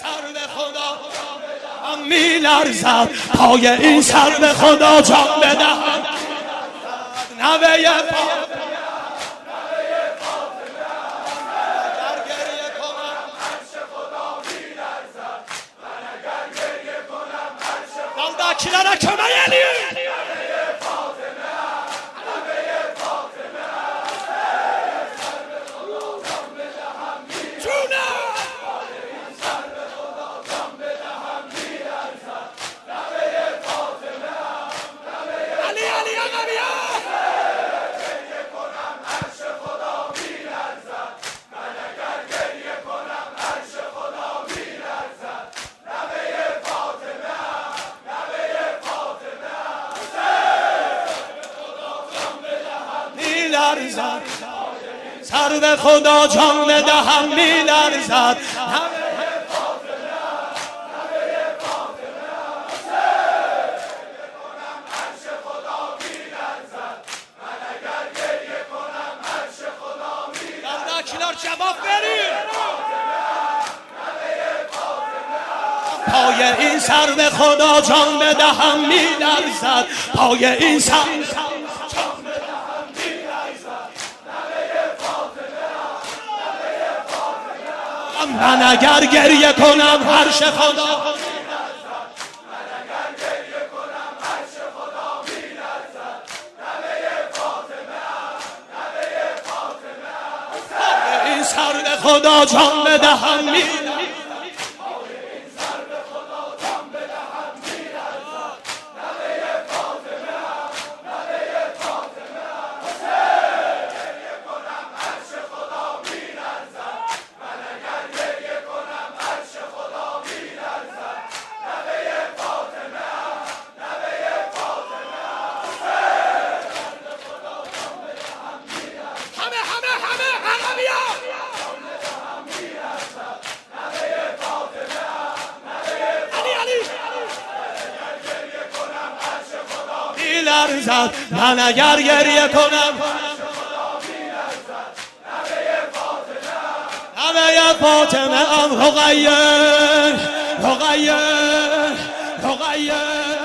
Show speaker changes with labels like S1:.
S1: سر به خدا میلرزد، پای این سر به خدا جان بدهد. نوه Kilana kömür geliyor. سر به خدا جان بدهم میلرزد. دردکیلار جواب برید. پای این سر به خدا جان بدهم میلرزد، پای این سر من اگر گریه کنم عرش خدا این سر به خدا جان بدهم میلرزد. من اگر گریه کنم نوه فاطمه ام رقیه رقیه رقیه